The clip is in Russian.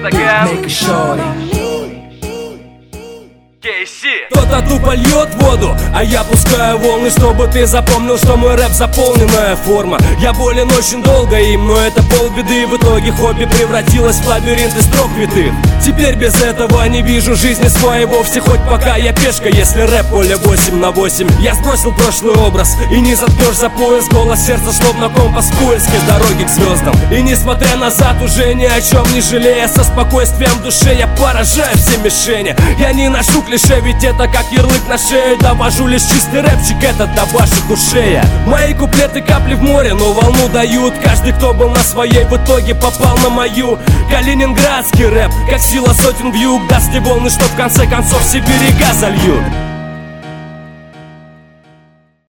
Make it shorty. Кто-то тупо льет воду, а я пускаю волны, чтобы ты запомнил, что мой рэп заполненная форма. Я болен очень долго им, но это полбеды. В итоге хобби превратилось в лабиринт из трех витых. Теперь без этого не вижу жизни своей вовсе, хоть пока я пешка, если рэп поле 8/8. Я сбросил прошлый образ, и не заткнешь за пояс. Голос сердца словно компас в поиске дороги к звездам. И несмотря назад, уже ни о чем не жалея, со спокойствием в душе я поражаю все мишени. Я не ношу клише, ведь это как ярлык на шею. Довожу лишь чистый рэпчик этот до ваших ушей. Мои куплеты капли в море, но волну дают. Каждый, кто был на своей, в итоге попал на мою. Калининградский рэп, как сила сотен вьюг. Даст те волны, что в конце концов все берега зальют.